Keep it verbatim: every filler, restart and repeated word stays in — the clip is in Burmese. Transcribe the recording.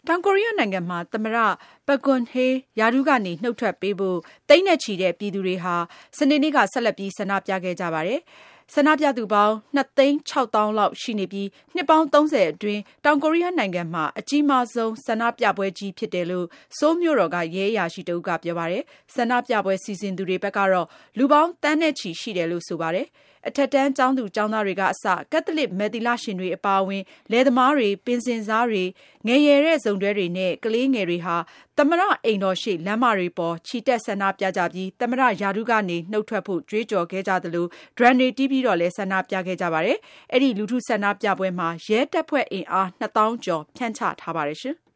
တောင်ကိုရီးယားနိုင်ငံမှာသမ္မတပက်ဂွန်ဟေးရာထူးကနေနှုတ်ထွက်ပေးဖို့သိန်းနဲ့ချီတဲ့ပြည်သူတွေဟာစနေနေ့ကဆက်လက်ပြီးဆန္ဒပြခဲ့ကြပါတယ်။ဆန္ဒပြသူပေါင်းနှစ်သိန်းခြောက်သောင်းလောက်ရှိနေပြီးနှစ်ပေါင်းသုံးဆယ်အတွင်းတောင်ကိုရီးယားနိုင်ငံမှာအကြီးမားဆုံးဆန္ဒပြပွဲကြီးဖြစ်တယ်လို့ဆိုးလ်မြို့တော်ကရဲအရာရှိတဦးကပြောပါတယ်။ဆန္ဒပြပွဲစီစဉ်သူတွေဘက်ကတော့လူပေါင်းသန်းနဲ့ချီရှိတယ်လို့ဆိုပါတယ်။အထက်တန်းကျောင်းသူကျောင်းသားတွေကအစကက်သလစ်မယ်သီလရှင်တွေအပါအဝင်လယ်သမားတွေပင်စင်စားတွေငယ်ရွယ်တဲ့စုံတွဲတွေနဲ့ကလေးငယ်တွေဟာသမ္မတအိမ်တော်ရှိလမ်းမတွေပေါ်ချီတက်ဆန္ဒပြကြပြီးသမ္မတရာထူးကနေနှုတ်ထွက်ဖို့ကြွေးကြော်ခဲ့ကြသလိုဒရမ်တွေတီးပြီးတော့လည်းဆန္ဒပြခဲ့ကြပါတယ်။အဲဒီလူထုဆန္ဒပြပွဲမှာရဲတပ်ဖွဲ့အင်အားနှစ်သောင်းကျော်ဖြန့်ချထားပါတယ်ရှင်။